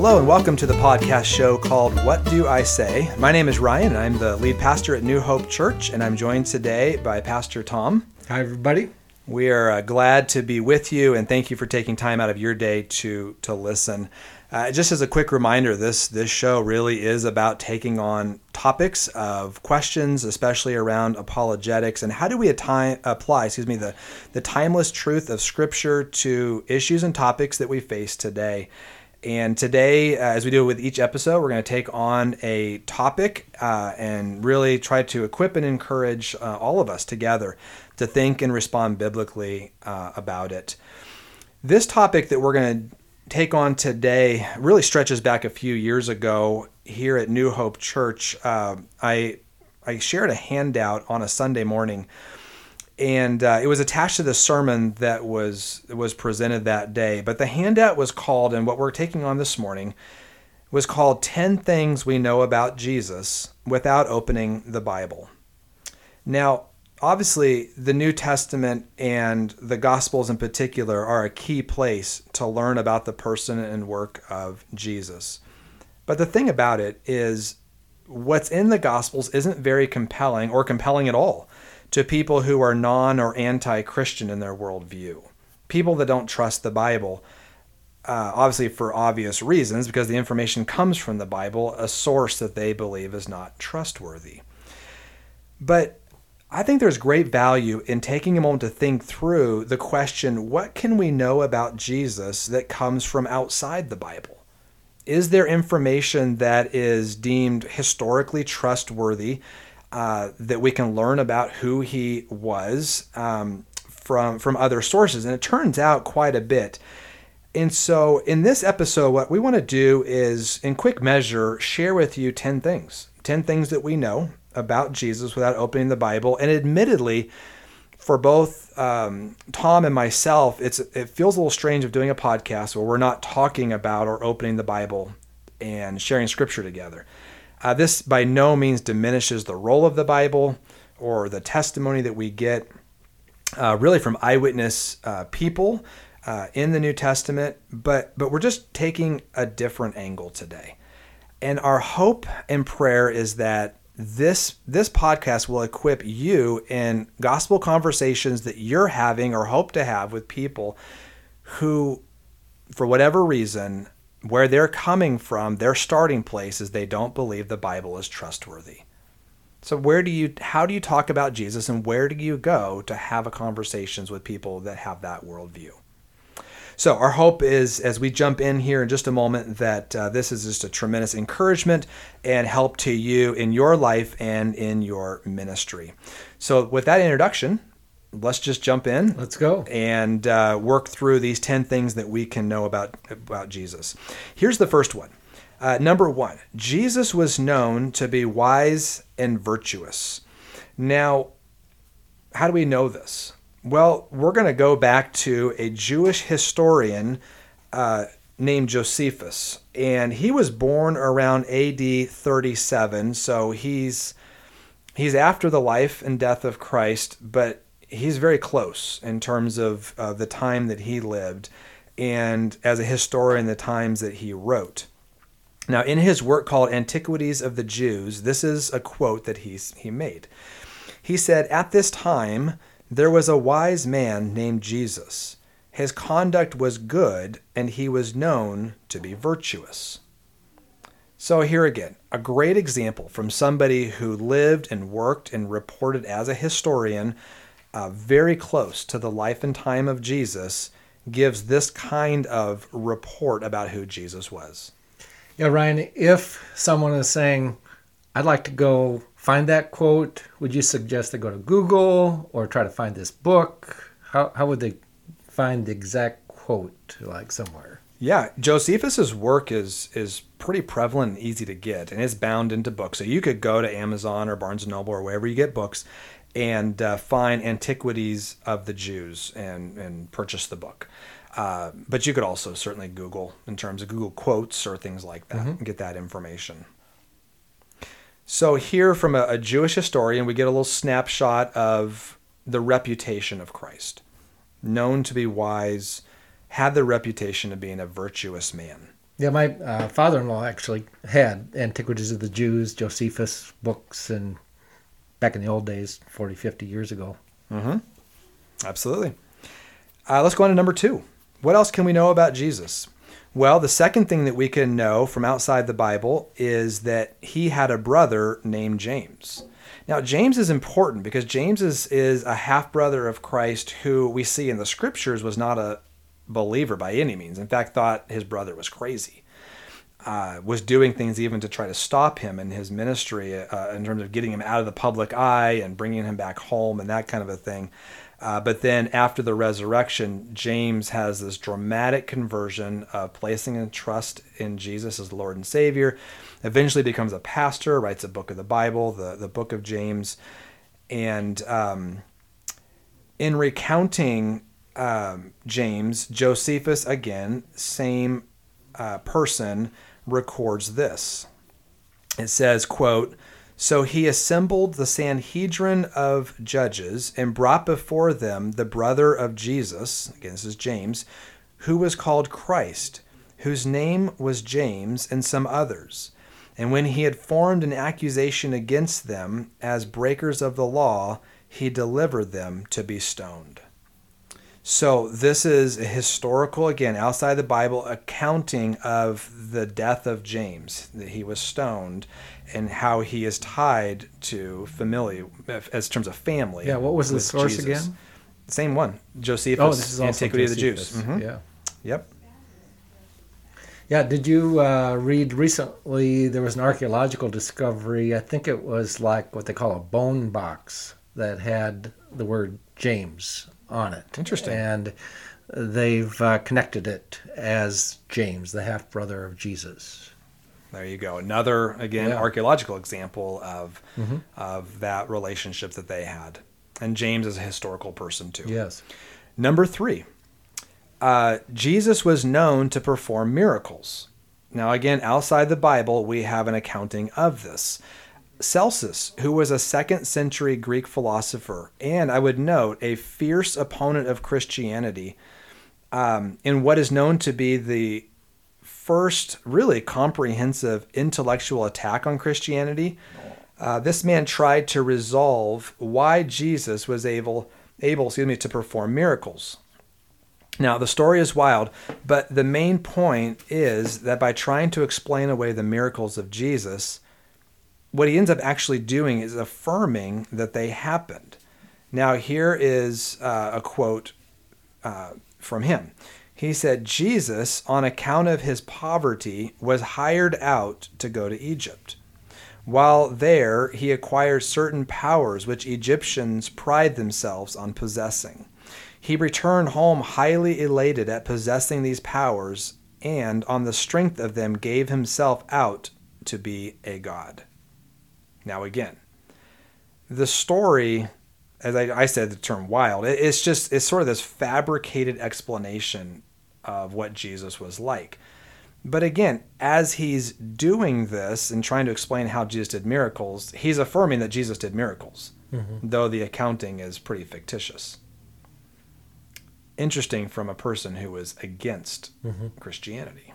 Hello and welcome to the podcast show called What Do I Say? My name is Ryan and I'm the lead pastor at New Hope Church, and I'm joined today by Pastor Tom. Hi, everybody. We are glad to be with you, and thank you for taking time out of your day to listen. Just as a quick reminder, this show really is about taking on topics of questions, especially around apologetics, and how do we apply the timeless truth of Scripture to issues and topics that we face today. And today, as we do with each episode, we're going to take on a topic and really try to equip and encourage all of us together to think and respond biblically about it. This topic that we're going to take on today really stretches back a few years ago here at New Hope Church. I shared a handout on a Sunday morning, and it was attached to the sermon that was presented that day. But the handout was called, and what we're taking on this morning was called 10 Things We Know About Jesus Without Opening the Bible. Now, obviously, the New Testament and the Gospels in particular are a key place to learn about the person and work of Jesus. But the thing about it is, what's in the Gospels isn't very compelling or compelling at all to people who are non or anti-Christian in their worldview. People that don't trust the Bible, obviously for obvious reasons, because the information comes from the Bible, a source that they believe is not trustworthy. But I think there's great value in taking a moment to think through the question, what can we know about Jesus that comes from outside the Bible? Is there information that is deemed historically trustworthy that we can learn about who he was from other sources? And it turns out quite a bit. And so in this episode, what we want to do is, in quick measure, share with you 10 things that we know about Jesus without opening the Bible. And admittedly, for both Tom and myself, it feels a little strange of doing a podcast where we're not talking about or opening the Bible and sharing Scripture together. This by no means diminishes the role of the Bible or the testimony that we get really from eyewitness people in the New Testament, but we're just taking a different angle today. And our hope and prayer is that this podcast will equip you in gospel conversations that you're having or hope to have with people who, for whatever reason, where they're coming from, their starting place is they don't believe the Bible is trustworthy. So how do you talk about Jesus, and where do you go to have conversations with people that have that worldview? So our hope is, as we jump in here in just a moment, that this is just a tremendous encouragement and help to you in your life and in your ministry. So with that introduction, let's just jump in. Let's go. And work through these 10 things that we can know about Jesus. Here's the first one. Number 1, Jesus was known to be wise and virtuous. Now, how do we know this? Well, we're going to go back to a Jewish historian named Josephus, and he was born around AD 37, so he's after the life and death of Christ, but he's very close in terms of the time that he lived, and as a historian, the times that he wrote. Now, in his work called Antiquities of the Jews, this is a quote that he made. He said, "At this time, there was a wise man named Jesus. His conduct was good, and he was known to be virtuous." So here again, a great example from somebody who lived and worked and reported as a historian very close to the life and time of Jesus, gives this kind of report about who Jesus was. Yeah, Ryan, if someone is saying, I'd like to go find that quote, would you suggest they go to Google or try to find this book? How would they find the exact quote, like somewhere? Yeah, Josephus's work is pretty prevalent and easy to get, and it's bound into books. So you could go to Amazon or Barnes & Noble or wherever you get books and find Antiquities of the Jews and purchase the book. But you could also certainly Google, in terms of Google quotes or things like that, and get that information. So here from a Jewish historian, we get a little snapshot of the reputation of Christ. Known to be wise, had the reputation of being a virtuous man. Yeah, my father-in-law actually had Antiquities of the Jews, Josephus books, and back in the old days, 40, 50 years ago. Mm-hmm. Absolutely. Let's go on to number 2. What else can we know about Jesus? Well, the second thing that we can know from outside the Bible is that he had a brother named James. Now, James is important because James is a half-brother of Christ who we see in the scriptures was not a believer by any means. In fact, thought his brother was crazy. Was doing things even to try to stop him in his ministry in terms of getting him out of the public eye and bringing him back home and that kind of a thing. But then after the resurrection, James has this dramatic conversion of placing a trust in Jesus as Lord and Savior, eventually becomes a pastor, writes a book of the Bible, the book of James. And in recounting James, Josephus, again, same person, records this. It says, quote, "So he assembled the Sanhedrin of judges and brought before them the brother of Jesus," again, this is James, "who was called Christ, whose name was James, and some others. And when he had formed an accusation against them as breakers of the law, he delivered them to be stoned." So this is a historical, again, outside the Bible, accounting of the death of James, that he was stoned, and how he is tied to familiar, as terms of family. Yeah, what was the source Jesus. again? Same one, Josephus, Oh, this is also Antiquity of the Jews. Josephus. Mhm. Yeah. Yep. Yeah, did you read recently, there was an archaeological discovery, I think it was like what they call a bone box that had the word James on it. Interesting. And they've connected it as James, the half-brother of Jesus. There you go. Another, again, Yeah. archaeological example of Mm-hmm. of that relationship that they had. And James is a historical person too. Yes. Number 3, Jesus was known to perform miracles. Now, again, outside the Bible, we have an accounting of this. Celsus, who was a 2nd century Greek philosopher, and I would note a fierce opponent of Christianity, in what is known to be the first really comprehensive intellectual attack on Christianity, this man tried to resolve why Jesus was able to perform miracles. Now, the story is wild, but the main point is that by trying to explain away the miracles of Jesus, what he ends up actually doing is affirming that they happened. Now, here is a quote from him. He said, "Jesus, on account of his poverty, was hired out to go to Egypt. While there, he acquired certain powers which Egyptians pride themselves on possessing. He returned home highly elated at possessing these powers, and on the strength of them gave himself out to be a god." Now again, the story, as I said, the term wild, it's sort of this fabricated explanation of what Jesus was like. But again, as he's doing this and trying to explain how Jesus did miracles, he's affirming that Jesus did miracles, though the accounting is pretty fictitious. Interesting from a person who was against Christianity.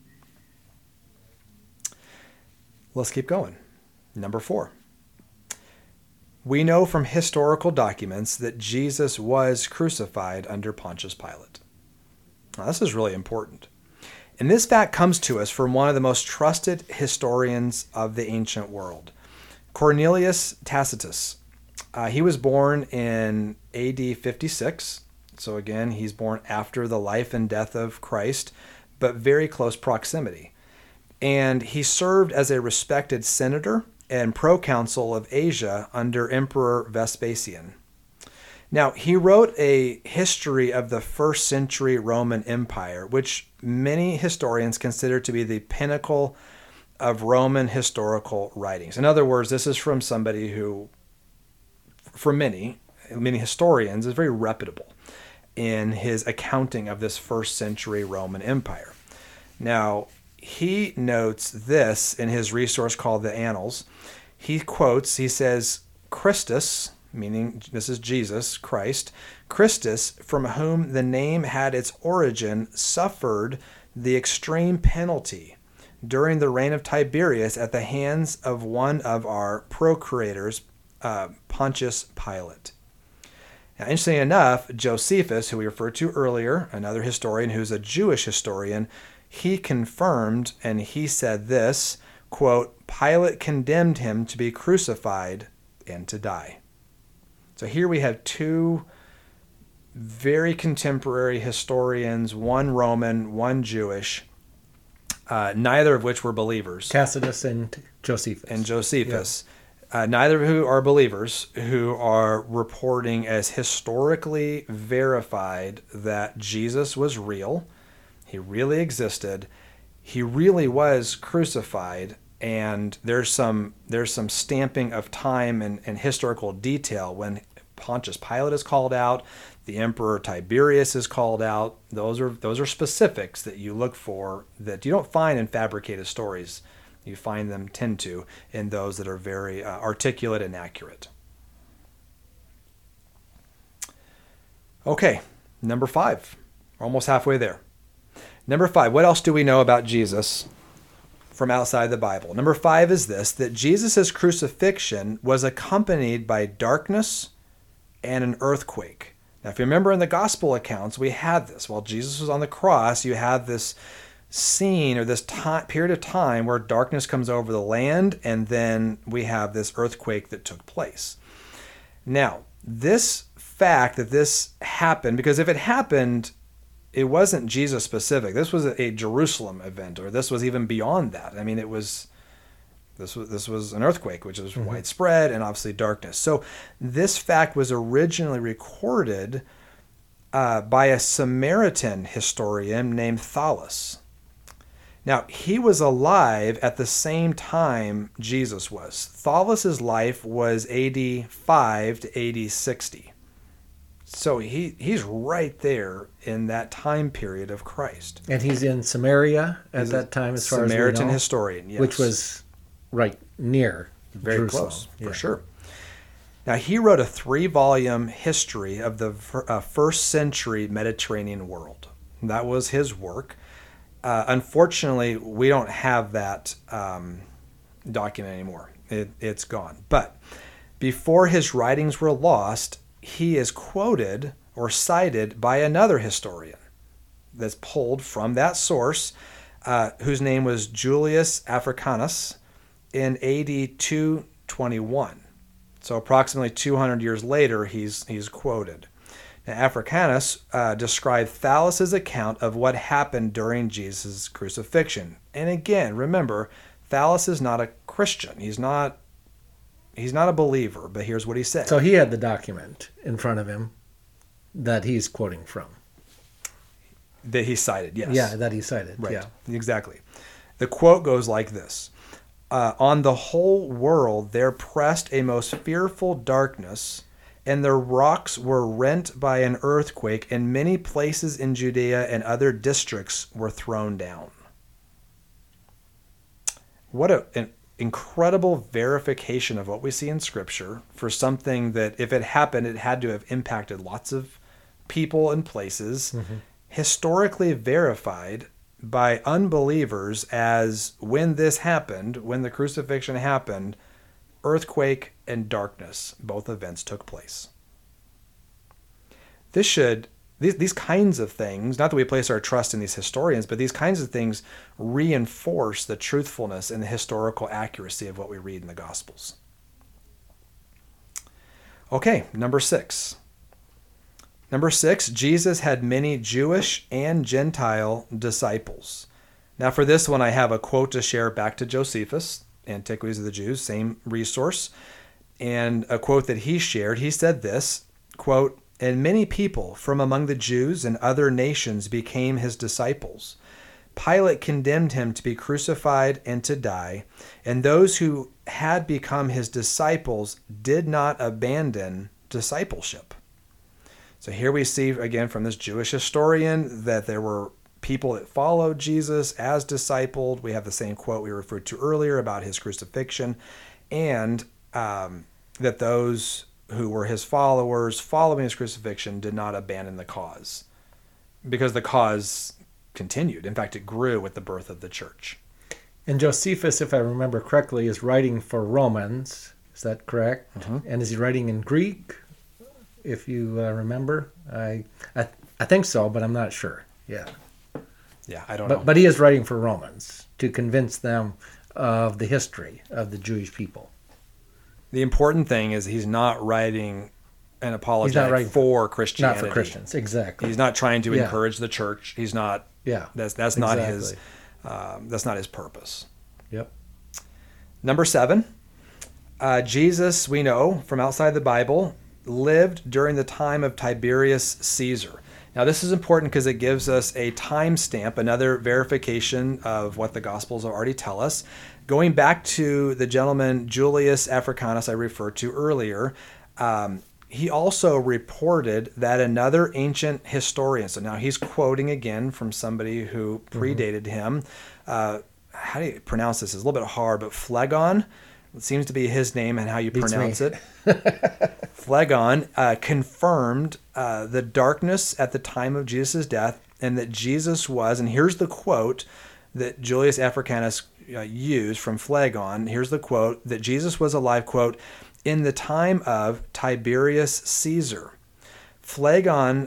Let's keep going. Number 4. We know from historical documents that Jesus was crucified under Pontius Pilate. Now, this is really important. And this fact comes to us from one of the most trusted historians of the ancient world, Cornelius Tacitus. He was born in AD 56. So again, he's born after the life and death of Christ, but very close proximity. And he served as a respected senator and proconsul of Asia under Emperor Vespasian. Now, he wrote a history of the 1st century Roman Empire, which many historians consider to be the pinnacle of Roman historical writings. In other words, this is from somebody who, for many historians, is very reputable in his accounting of this 1st century Roman Empire. Now, he notes this in his resource called the Annals. He says, "Christus," meaning this is Jesus, Christ, "Christus, from whom the name had its origin, suffered the extreme penalty during the reign of Tiberius at the hands of one of our procurators, Pontius Pilate. Now, interestingly enough, Josephus, who we referred to earlier, another historian who's a Jewish historian, he confirmed and he said this, quote, Pilate condemned him to be crucified and to die. So here we have two very contemporary historians, one Roman, one Jewish, neither of which were believers. Tacitus and Josephus. Yeah. Neither of who are believers, who are reporting as historically verified that Jesus was real. He really existed. He really was crucified. And there's some stamping of time and historical detail when Pontius Pilate is called out, the Emperor Tiberius is called out. Those are specifics that you look for that you don't find in fabricated stories. You tend to in those that are very articulate and accurate. Okay, number 5. We're almost halfway there. Number 5, what else do we know about Jesus from outside the Bible? Number 5 is this, that Jesus' crucifixion was accompanied by darkness and an earthquake. Now, if you remember in the gospel accounts, we had this. While Jesus was on the cross, you had this scene or this period of time where darkness comes over the land, and then we have this earthquake that took place. Now, this fact that this happened, because if it happened, it wasn't Jesus specific. This was a Jerusalem event, or this was even beyond that. I mean, this was an earthquake, which was widespread, and obviously darkness. So this fact was originally recorded by a Samaritan historian named Thallus. Now, he was alive at the same time Jesus was. Thallus' life was AD 5 to AD 60. So he's right there in that time period of Christ. And he's in Samaria at that time, as far as we know. Samaritan historian, yes. Which was right near Very Jerusalem. close, for sure. Now, he wrote a 3-volume history of the first century Mediterranean world. That was his work. Unfortunately, we don't have that document anymore. It's gone. But before his writings were lost, he is quoted or cited by another historian that's pulled from that source, whose name was Julius Africanus, in AD 221. So approximately 200 years later, he's quoted. Now, Africanus described Thallus' account of what happened during Jesus' crucifixion. And again, remember, Thallus is not a Christian. He's not a believer, but here's what he said. So he had the document in front of him that he's quoting from. That he cited, yes. Yeah, that he cited. Right, yeah. Exactly. The quote goes like this. On the whole world there pressed a most fearful darkness, and the rocks were rent by an earthquake, and many places in Judea and other districts were thrown down. What an incredible verification of what we see in Scripture for something that, if it happened, it had to have impacted lots of people and places, historically verified by unbelievers as when this happened, when the crucifixion happened, earthquake and darkness, both events took place. These kinds of things, not that we place our trust in these historians, but these kinds of things reinforce the truthfulness and the historical accuracy of what we read in the Gospels. Okay, number 6. Number 6, Jesus had many Jewish and Gentile disciples. Now for this one, I have a quote to share back to Josephus, Antiquities of the Jews, same resource, and a quote that he shared. He said this, quote, "And many people from among the Jews and other nations became his disciples. Pilate condemned him to be crucified and to die, and those who had become his disciples did not abandon discipleship." So here we see, again, from this Jewish historian that there were people that followed Jesus as discipled. We have the same quote we referred to earlier about his crucifixion, and that those who were his followers following his crucifixion did not abandon the cause, because the cause continued. In fact, it grew with the birth of the church. And Josephus, if I remember correctly, is writing for Romans. Is that correct? And is he writing in Greek, if you remember? I think so, but I'm not sure. Yeah. Yeah, I don't know. But he is writing for Romans to convince them of the history of the Jewish people. The important thing is he's not writing an apology for Christianity. Not for Christians, exactly. He's not trying to encourage the church. He's not. Yeah, that's exactly. not his. That's not his purpose. Yep. Number 7, Jesus, we know from outside the Bible, lived during the time of Tiberius Caesar. Now, this is important because it gives us a timestamp, another verification of what the Gospels already tell us. Going back to the gentleman Julius Africanus I referred to earlier, he also reported that another ancient historian, so now he's quoting again from somebody who predated him. How do you pronounce this? It's a little bit hard, but Phlegon, it seems to be his name and how you pronounce it. Phlegon confirmed the darkness at the time of Jesus' death, and that Jesus was, and here's the quote that Julius Africanus used from Phlegon. Here's the quote, that Jesus was alive, quote, in the time of Tiberius Caesar. Phlegon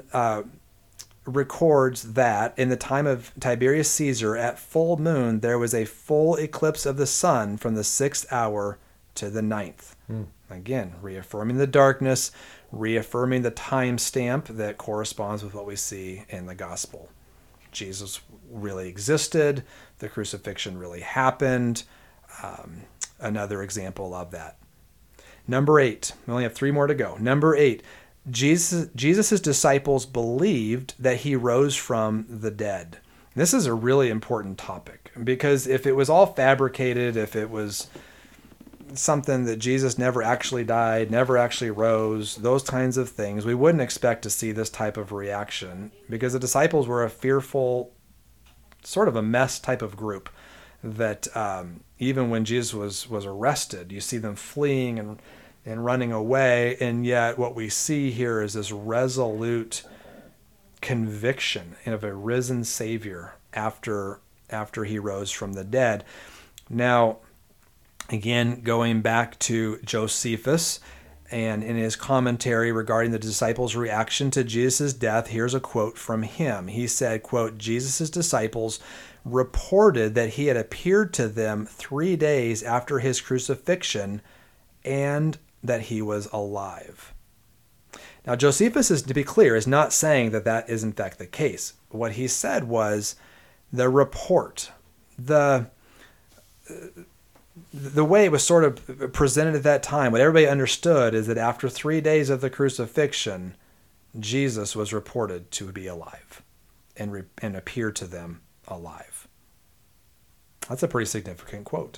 records that in the time of Tiberius Caesar, at full moon, there was a full eclipse of the sun from the 6th hour to the 9th. Again, reaffirming the darkness, reaffirming the time stamp that corresponds with what we see in the gospel. Jesus really existed. The crucifixion really happened. Another example of that. Number 8. We only have 3 more to go. Number 8. Jesus' disciples believed that he rose from the dead. This is a really important topic because if it was all fabricated, if it was something that Jesus never actually died, never actually rose, those kinds of things, we wouldn't expect to see this type of reaction because the disciples were a fearful, sort of a mess type of group that even when Jesus was arrested, you see them fleeing and running away, and yet what we see here is this resolute conviction of a risen Savior after he rose from the dead. Now, again, going back to Josephus, and in his commentary regarding the disciples' reaction to Jesus' death, here's a quote from him. He said, quote, Jesus' disciples reported that he had appeared to them 3 days after his crucifixion and that he was alive. Now, Josephus, is, to be clear, is not saying that that is in fact the case. What he said was the report, the way it was sort of presented at that time, what everybody understood is that after 3 days of the crucifixion, Jesus was reported to be alive and appeared to them alive. That's a pretty significant quote.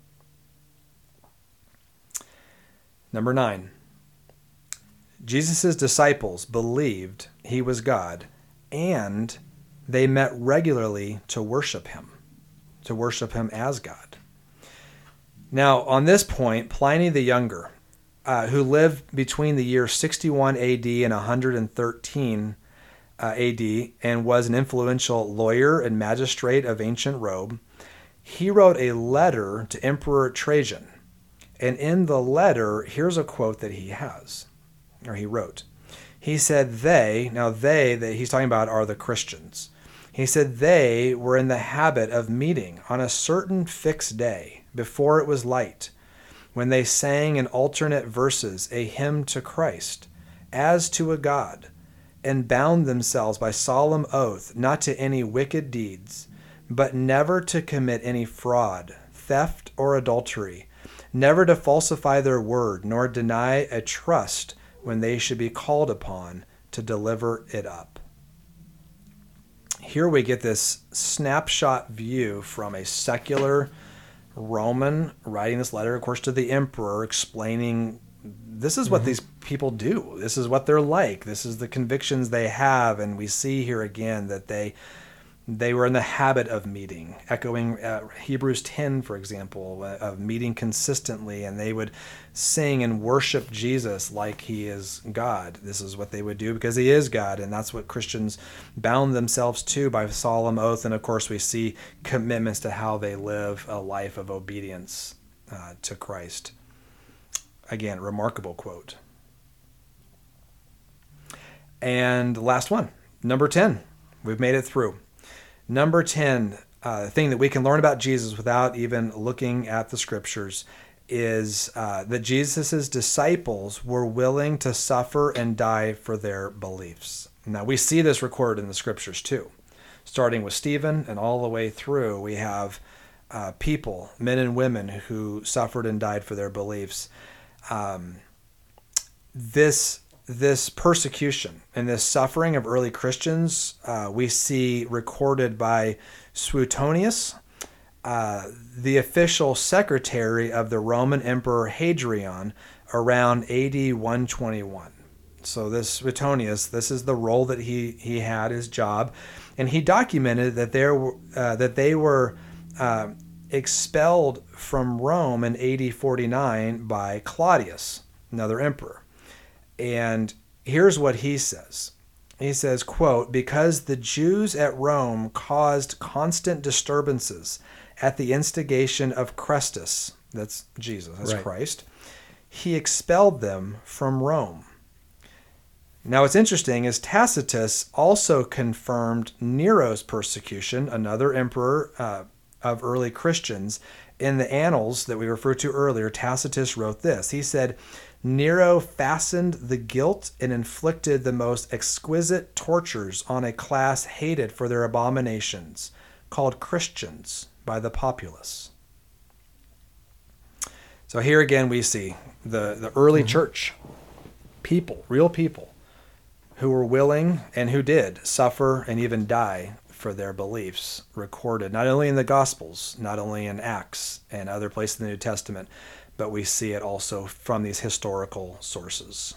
Number 9. Jesus' disciples believed he was God, and they met regularly to worship him as God. Now, on this point, Pliny the Younger, who lived between the year 61 AD and 113 AD and was an influential lawyer and magistrate of ancient Rome, he wrote a letter to Emperor Trajan. And in the letter, here's a quote that he wrote. He said they that he's talking about are the Christians. He said they were in the habit of meeting on a certain fixed day before it was light, when they sang in alternate verses a hymn to Christ, as to a God, and bound themselves by solemn oath not to any wicked deeds, but never to commit any fraud, theft, or adultery, never to falsify their word, nor deny a trust when they should be called upon to deliver it up. Here we get this snapshot view from a secular Roman writing this letter, of course, to the emperor, explaining this is what these people do. This is what they're like. This is the convictions they have. And we see here again that They were in the habit of meeting, echoing Hebrews 10, for example, of meeting consistently, and they would sing and worship Jesus like he is God. This is what they would do because he is God, and that's what Christians bound themselves to by solemn oath. And of course, we see commitments to how they live a life of obedience to Christ. Again, remarkable quote. And the last one, number 10. We've made it through. Number 10, thing that we can learn about Jesus without even looking at the scriptures is that Jesus' disciples were willing to suffer and die for their beliefs. Now, we see this recorded in the scriptures too. Starting with Stephen and all the way through, we have people, men and women, who suffered and died for their beliefs. This persecution and this suffering of early Christians, we see recorded by Suetonius, the official secretary of the Roman Emperor Hadrian, around AD 121. So this Suetonius, this is the role that he had, his job, and he documented that they were expelled from Rome in AD 49 by Claudius, another emperor. And here's what he says. He says, quote, "Because the Jews at Rome caused constant disturbances at the instigation of Christus," that's Jesus, that's right. Christ, "he expelled them from Rome." Now, what's interesting is Tacitus also confirmed Nero's persecution, another emperor of early Christians. In the annals that we referred to earlier, Tacitus wrote this. He said, "Nero fastened the guilt and inflicted the most exquisite tortures on a class hated for their abominations, called Christians by the populace." So here again we see the early church, people, real people, who were willing and who did suffer and even die for their beliefs, recorded not only in the Gospels, not only in Acts and other places in the New Testament, but we see it also from these historical sources.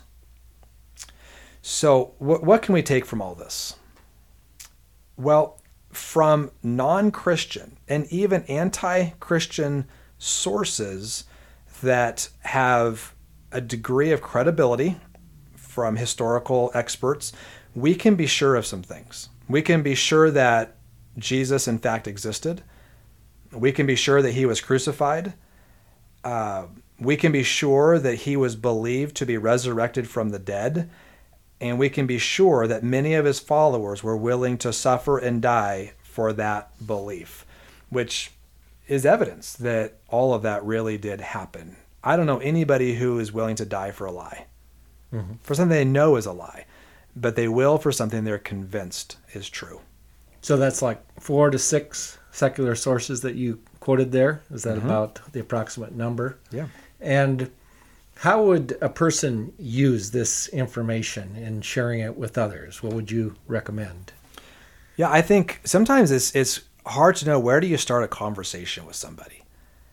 So what can we take from all this? Well, from non-Christian and even anti-Christian sources that have a degree of credibility from historical experts, we can be sure of some things. We can be sure that Jesus in fact existed. We can be sure that he was crucified. We can be sure that he was believed to be resurrected from the dead. And we can be sure that many of his followers were willing to suffer and die for that belief, which is evidence that all of that really did happen. I don't know anybody who is willing to die for a lie, for something they know is a lie, but they will for something they're convinced is true. So that's like 4 to 6 secular sources that you quoted there. Is that about the approximate number? Yeah. And how would a person use this information in sharing it with others? What would you recommend? Yeah, I think sometimes it's hard to know where do you start a conversation with somebody.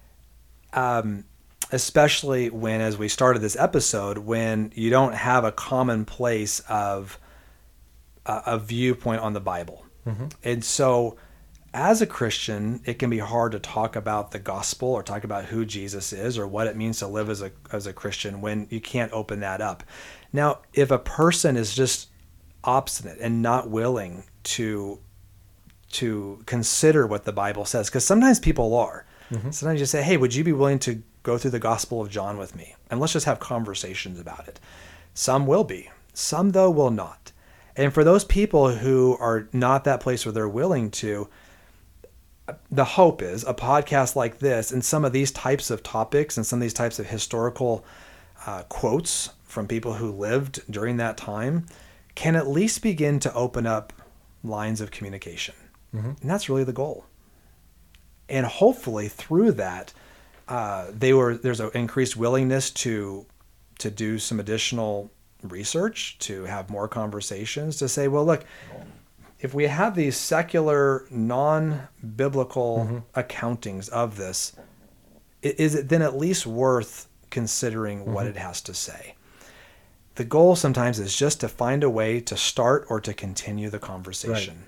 Especially when, as we started this episode, when you don't have a common place of a viewpoint on the Bible. And so as a Christian, it can be hard to talk about the gospel or talk about who Jesus is or what it means to live as a Christian when you can't open that up. Now, if a person is just obstinate and not willing to consider what the Bible says, because sometimes people are. Sometimes you say, hey, would you be willing to go through the Gospel of John with me? And let's just have conversations about it. Some will be. Some, though, will not. And for those people who are not that place where they're willing to, the hope is a podcast like this and some of these types of topics and some of these types of historical quotes from people who lived during that time can at least begin to open up lines of communication. And that's really the goal. And hopefully through that, there's an increased willingness to do some additional research, to have more conversations, to say, well, look, if we have these secular, non-biblical accountings of this, is it then at least worth considering what it has to say? The goal sometimes is just to find a way to start or to continue the conversation.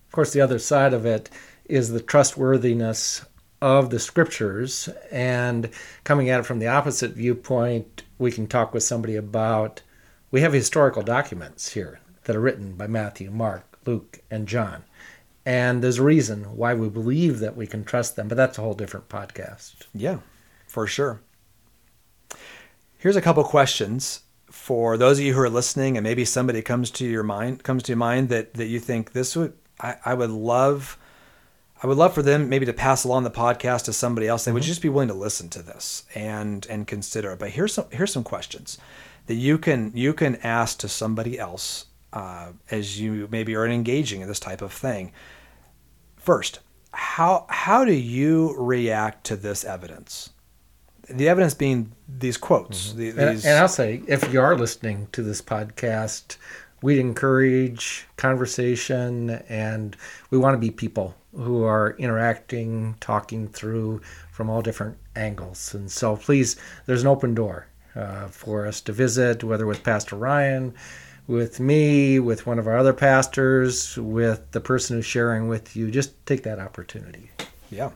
Of course, the other side of it is the trustworthiness of the scriptures, and coming at it from the opposite viewpoint, we can talk with somebody about, we have historical documents here that are written by Matthew, Mark, Luke, and John. And there's a reason why we believe that we can trust them, but that's a whole different podcast. Yeah, for sure. Here's a couple questions for those of you who are listening, and maybe somebody comes to your mind that you think this would, I would love for them maybe to pass along the podcast to somebody else. They would just be willing to listen to this and consider it. But here's some questions that you can ask to somebody else as you maybe are engaging in this type of thing. First, how do you react to this evidence? The evidence being these quotes. And I'll say, if you are listening to this podcast, we'd encourage conversation, and we want to be people who are interacting, talking through from all different angles. And so please, there's an open door for us to visit, whether with Pastor Ryan, with me, with one of our other pastors, with the person who's sharing with you. Just take that opportunity. Yeah.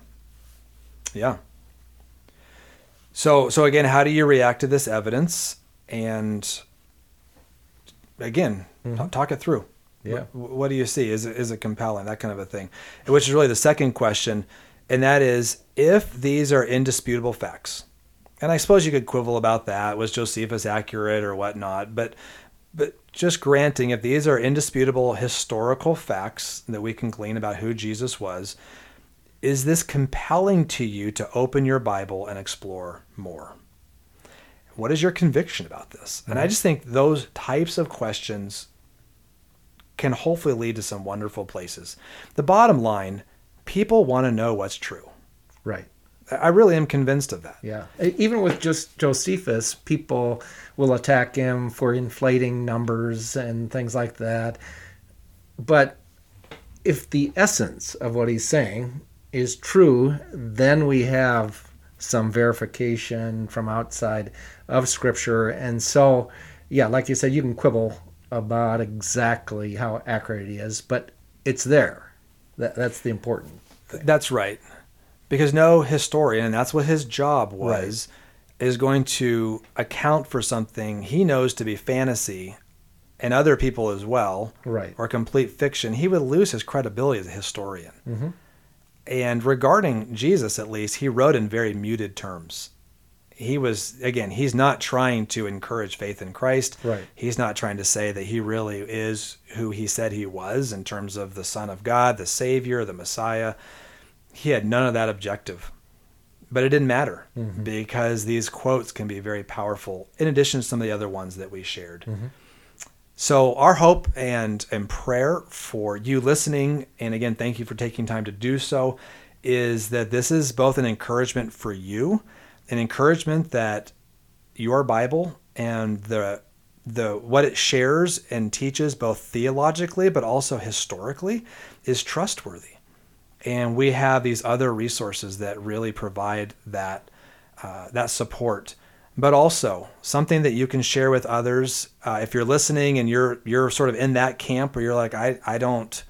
So again, how do you react to this evidence? And again, talk it through. Yeah. What do you see? Is it compelling? That kind of a thing. Which is really the second question, and that is, if these are indisputable facts, and I suppose you could quibble about that, was Josephus accurate or whatnot, but just granting, if these are indisputable historical facts that we can glean about who Jesus was, is this compelling to you to open your Bible and explore more? What is your conviction about this? And I just think those types of questions can hopefully lead to some wonderful places. The bottom line, people want to know what's true. Right. I really am convinced of that. Yeah. Even with just Josephus, people will attack him for inflating numbers and things like that. But if the essence of what he's saying is true, then we have some verification from outside of Scripture. And so, yeah, like you said, you can quibble about exactly how accurate it is, but it's there. That's the important thing. That's right. Because no historian, and that's what his job was, is going to account for something he knows to be fantasy, and other people as well, or complete fiction. He would lose his credibility as a historian. Mm-hmm. And regarding Jesus, at least, he wrote in very muted terms. He's not trying to encourage faith in Christ. Right. He's not trying to say that he really is who he said he was in terms of the Son of God, the Savior, the Messiah. He had none of that objective. But it didn't matter because these quotes can be very powerful in addition to some of the other ones that we shared. Mm-hmm. So our hope and prayer for you listening, and again, thank you for taking time to do so, is that this is both an encouragement for you, an encouragement that your Bible and the what it shares and teaches both theologically but also historically is trustworthy. And we have these other resources that really provide that support, but also something that you can share with others. If you're listening and you're sort of in that camp where you're like, I don't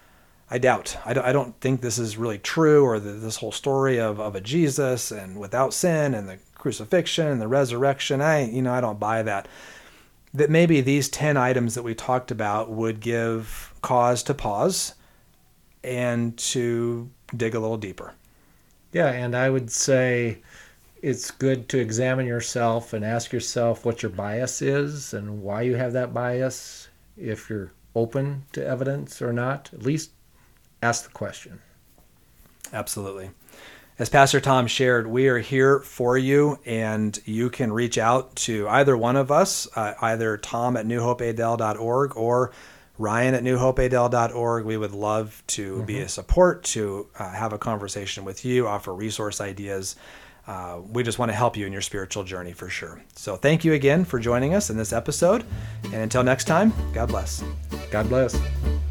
think this is really true, or this whole story of a Jesus and without sin and the crucifixion and the resurrection, I don't buy that. That maybe these 10 items that we talked about would give cause to pause and to dig a little deeper. Yeah, and I would say it's good to examine yourself and ask yourself what your bias is and why you have that bias. If you're open to evidence or not, at least ask the question. Absolutely. As Pastor Tom shared, we are here for you, and you can reach out to either one of us, either Tom at newhopeadel.org or Ryan at newhopeadel.org. We would love to be a support, to have a conversation with you, offer resource ideas. We just want to help you in your spiritual journey for sure. So thank you again for joining us in this episode. And until next time, God bless. God bless.